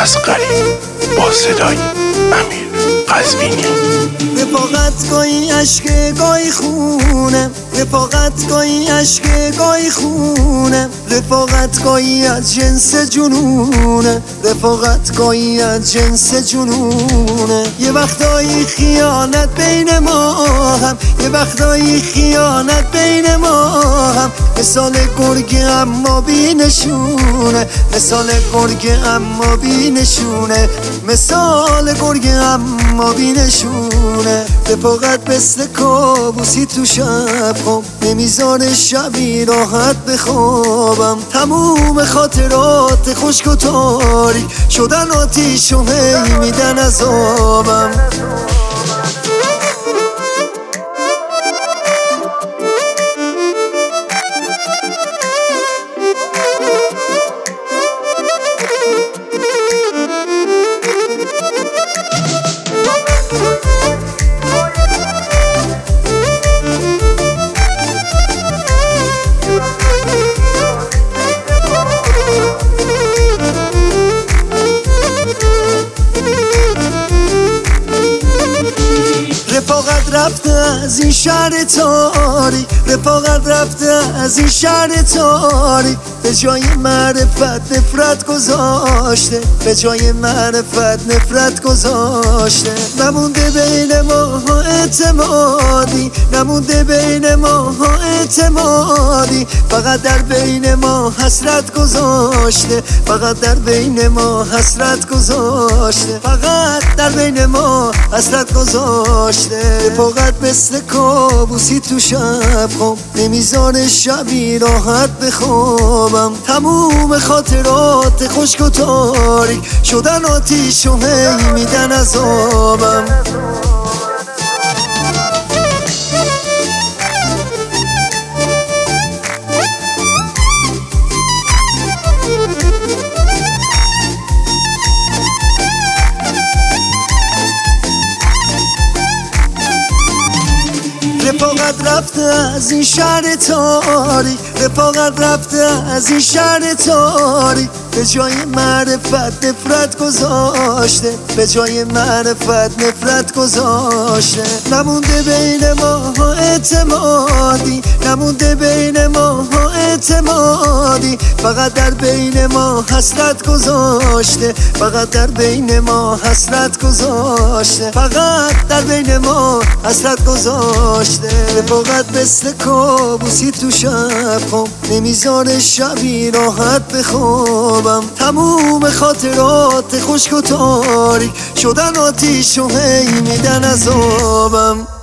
از قریب با صدای امیر قزوینی. رفاقت گاهی عشق گاهی خونه، رفاقت گاهی عشق گاهی خونه، رفاقت گاهی از جنس جنونه، رفاقت گاهی از جنس جنونه. یه وقتایی خیانت بین ما هم، یه وقتایی خیانت بین ما هم، مثال گرگ اما بی نشونه، مثال گرگ اما بی نشونه، مثال گرگ اما بی نشونه. رفاقت مثل کابوسی تو شب خواب، نمیذاره شبی راحت بخوابم. تموم خاطرات خشک و تاریک شدن آتیش و هی میدن عذابم. رفاقت رفته از این شهر تاریک، رفاقت رفته از این شهر تاریک، به جای معرفت نفرت گذاشته، به جای معرفت نفرت گذاشته. نمونده بین ما اعتمادی، نمونده بین ما اعتمادی، فقط در بین ما حسرت گذاشته، فقط در بین ما حسرت گذاشته، فقط در بین ما حسرت گذاشته. رفاقت مثل کابوسی تو شب خواب، نمیذاره شبی راحت بخوابم. تموم خاطرات خشک و تاریک شدن آتیش و هی میدن عذابم. رفاقت رفته از این شهر تاریک، رفاقت رفته از این شهر تاریک، به جای معرفت نفرت گذاشته، به جای معرفت نفرت گذاشته. نمونده بین ما اعتمادی، نمونده بین ما اعتمادی، فقط در بین ما حسرت گذاشته، فقط در بین ما حسرت گذاشته، فقط در بین ما حسرت گذاشته. رفاقت مثل کابوسی تو شب خواب، نمیذاره شبی راحت بخوابم. تموم خاطرات خشک و تاریک شدن آتیش و هی میدن عذابم.